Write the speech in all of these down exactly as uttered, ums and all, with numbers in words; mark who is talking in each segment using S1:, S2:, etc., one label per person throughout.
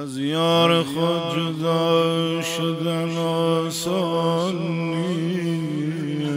S1: از یار خود جدا شدن آسان نیست،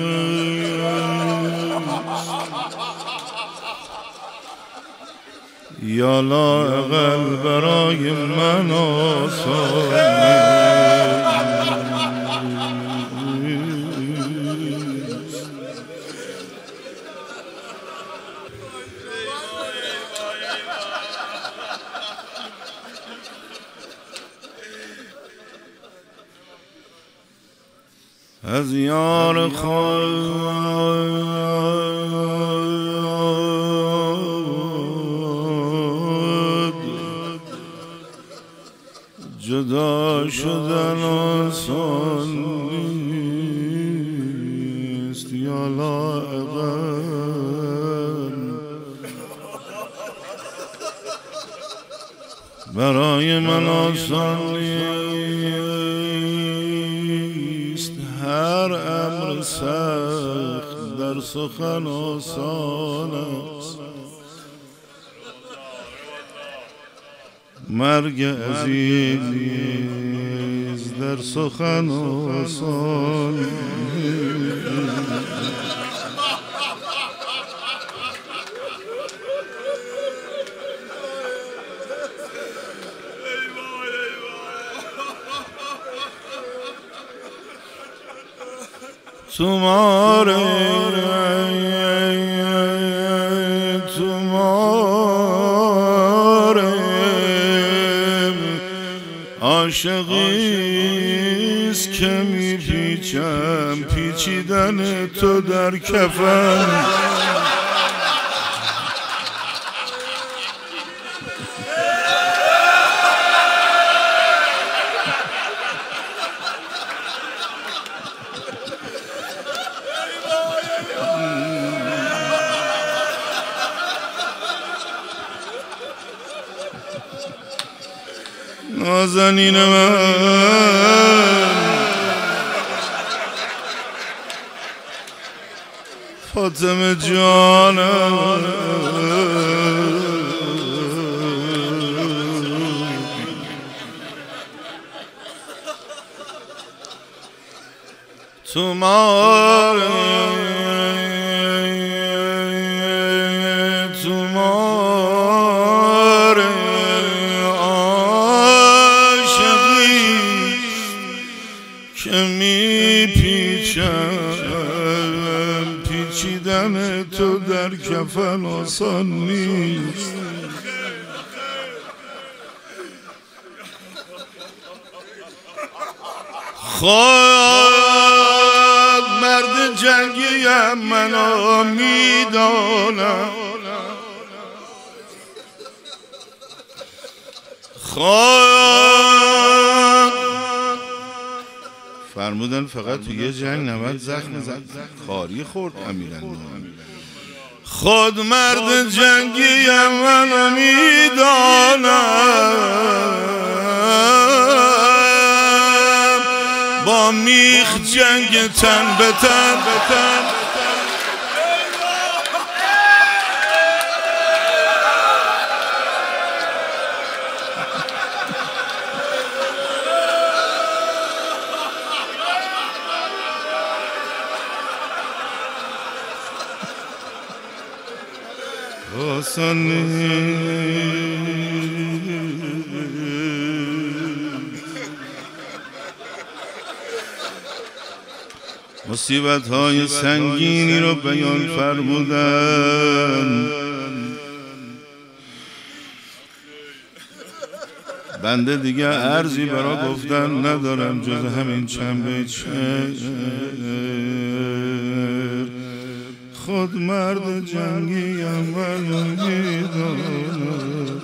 S1: یا لااقل برای من آسان نیست. از یار خود جدا شدن آسان نیست، یا لااقل برای من آسان نیست. هر امر سخت در سخن آسان است، مرگ عزیز در سخن آسان نیست. تمہارے تمہارے عاشقیست که میپیچم پیچیدن تو در کفن. نازنین من فاطمه جانم، تمہارے تمہارے که میپیچم پیچیدن تو در کفن آسان نیست. خود مرد جنگیم منو میدانم، خود فرمودن فقط تو یه جنگ نباید زخم زد، خاری خورد امیرالمومنین. خود مرد جنگیم منو میدانم، با میخ جنگ تن به تن به تن. آسان مصیبت های سنگینی رو بیان فرمودن. بنده دیگه عرضی برا گفتن ندارم جز همین چند بیت شعر. خود مرد جنگیم منو میدانم،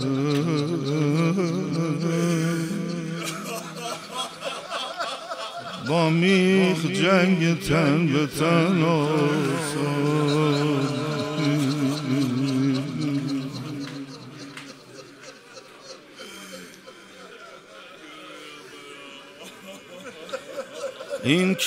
S1: با میخ جنگ تن به تن آسان. این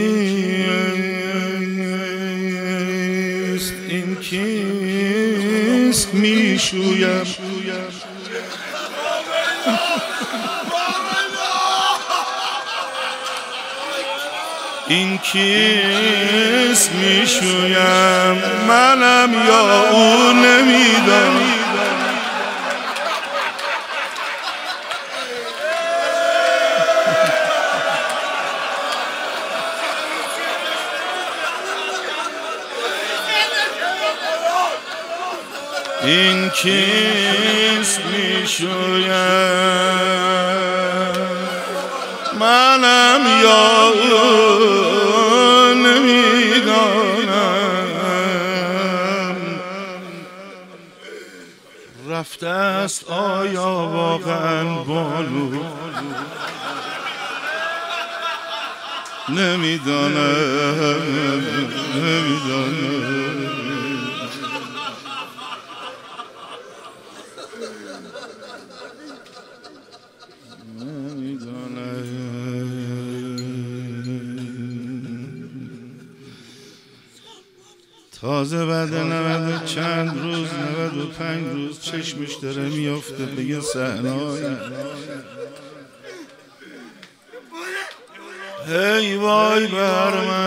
S1: کیست این کیست میشویم این کیست میشویم منم یا او نمیدانم این کیست میشویم منم یا او نمیدانم رفته است آیا واقعا بالو نمیدانم نمیدانم تازه بعد نود و چند روز نود و پنج روز چشمش داره میافته به یه صحنه‌ای ای وای بر من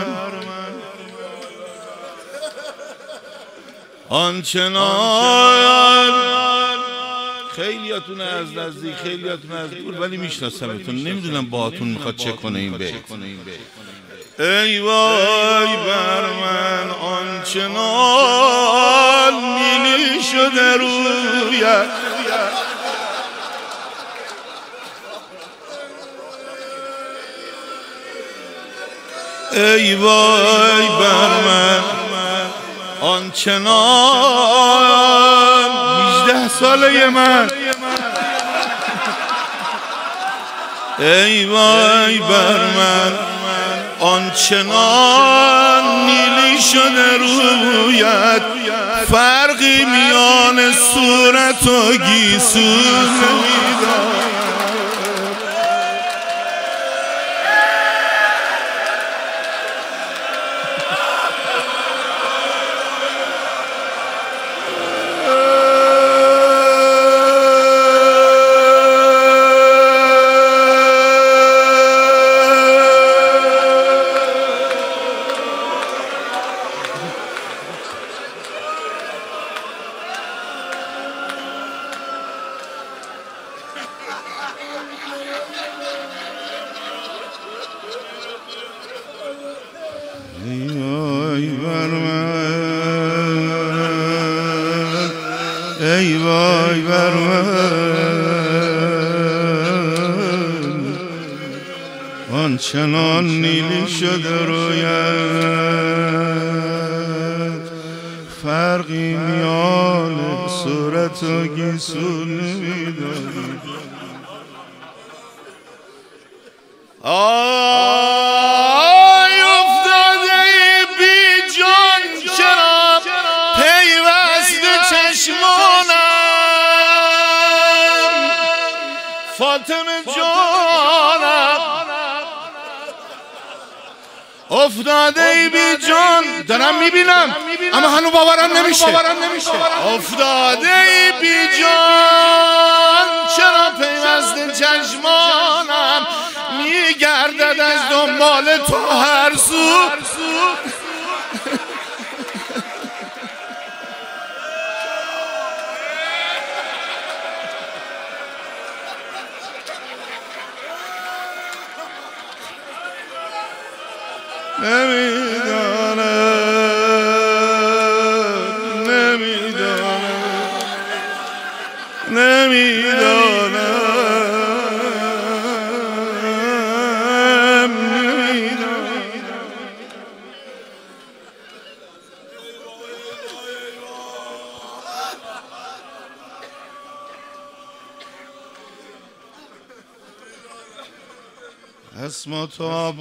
S1: آنچنان خیلیاتون از نزدیک خیلیاتون از دور ولی میشناسمتون نمیدونم باهاتون میخواد چه کنه این بیت ای وای بر من آنچنان نیلی شده رویت ای وای بر من آنچنان هجده ساله من ای وای بر من آنچنان نیلی شده رویت فرقی میان صورت و گیسو ای وای بر من آنچنان نیلی شده رویت فرقی میان صورت و گیسو نمیدانی آی افتاده بی جان چرا پیوست چشمانم فاطمه جانم افتاده ای بی جان دارم میبینم اما هنو باورم نمیشه افتاده ای بی جان چرا پیوست چشمانم میگردد از دنبال تو هر سو نمیدانم نمیدانم نمیدانم اسما تو آب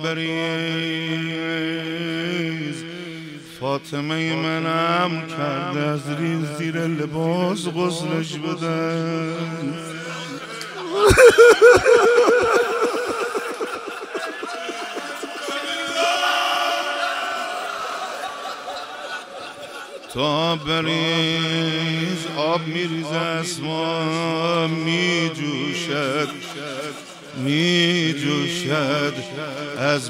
S1: بریز فاطمه منم کرده از ریز زیر لباس غسلش بدن تو آب بریز آب میریزه اسمان میجوشد میجوشد از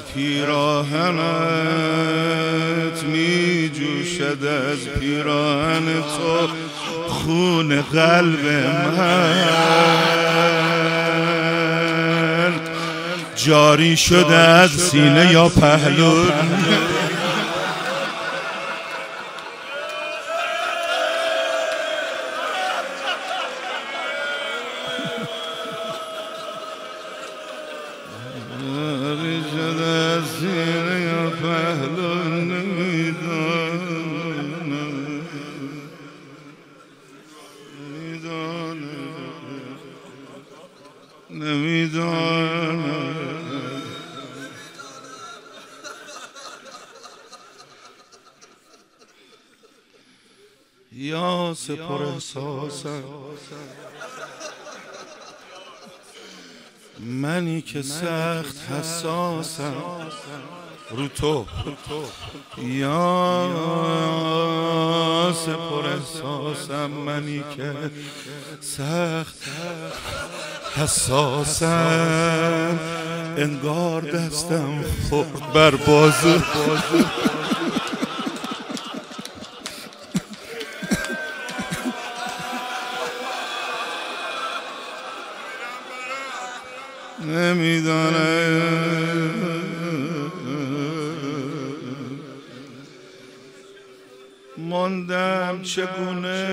S1: پیراهنت میجوشد از پیراهن تو خون قلب من جاری شده از سینه یا پهلو یا سپر احساسم منی که سخت حساسم رو تو یا سپر احساسم منی که سخت حساسم انگار دستم خورد بر بازو نمیدانم ماندم چگونه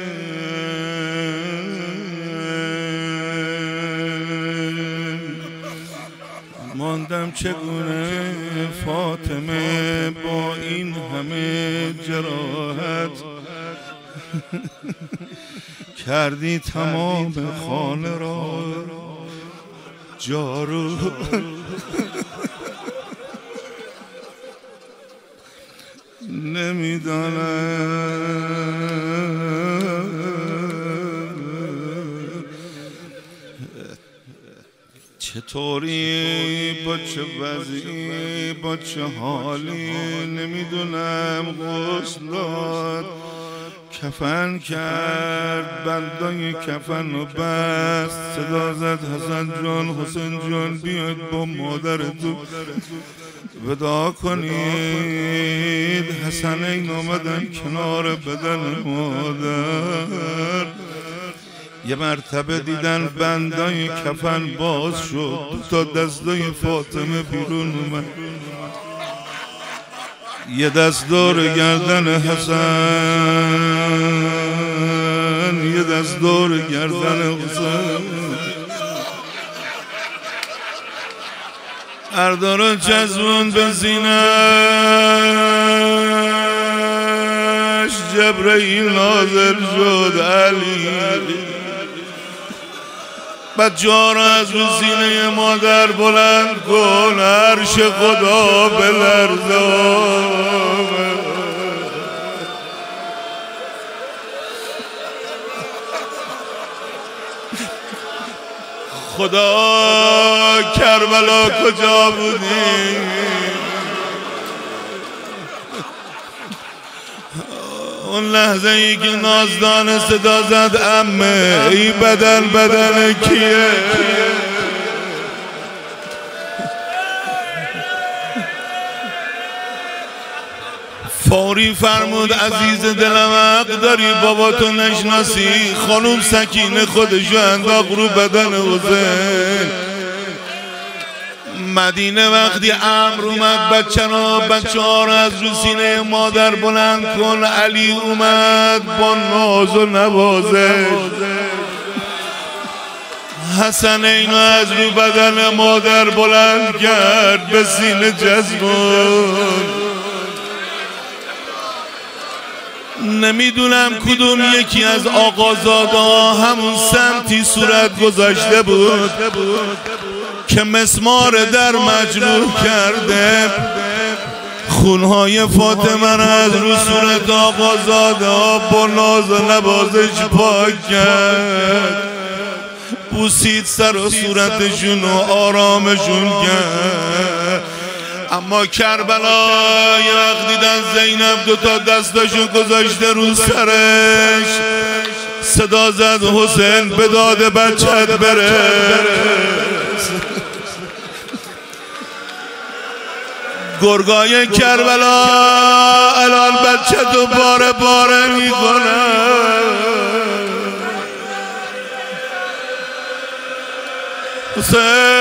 S1: ماندم چگونه فاطمه با این همه جراحت کردی تمام خانه را جارو نمیدانم چطوری با چه وضعی با چه حالی نمیدونم غسل داد کفن کرد بندای کفن و بست صدا زد حسن جان حسین جان بیاید با مادرتون وداع کنید حسنین آمدن کنار بدن مادر یه مرتبه دیدن بندای کفن باز شد تا دستای فاطمه بیرون اومد یه دست دور گردن حسن یه دست دور گردن حسن اردارو چزمون به زینش جبرئیل نازل شد علی بچه ها را از رو سینه مادر بلند کن عرش خدا بلرزه خدا کربلا کجا بودی اون لحظه ای که نازدان صدا زد عمه ای بدن بدن کیه فوری فرمود عزیز دلم حق داری بابا تو نشناسی خانوم سکینه خودشو انداخت رو بدن حسین مدینه وقتی امر اومد بچه را بچه ها را از رو سینه مادر بلند کن علی اومد با ناز و نوازش حسن اینو از رو بدن مادر بلند کرد به سینه جذبون نمیدونم کدوم یکی از آقازادا همون سمتی صورت گذاشته بود که مسمار در مجروح کرده خونهای فاطمه را از رو صورت آقازادا با ناز و نوازش پاک کرد بوسید سر و صورتشون و آرامشون کرد اما کربلا یه وقت دیدن زینب دوتا دستاشو گذاشته رو سرش صدا زد حسین به داد بچت برس. گرگای کربلا الان بچه تو باره باره میکنه. حسین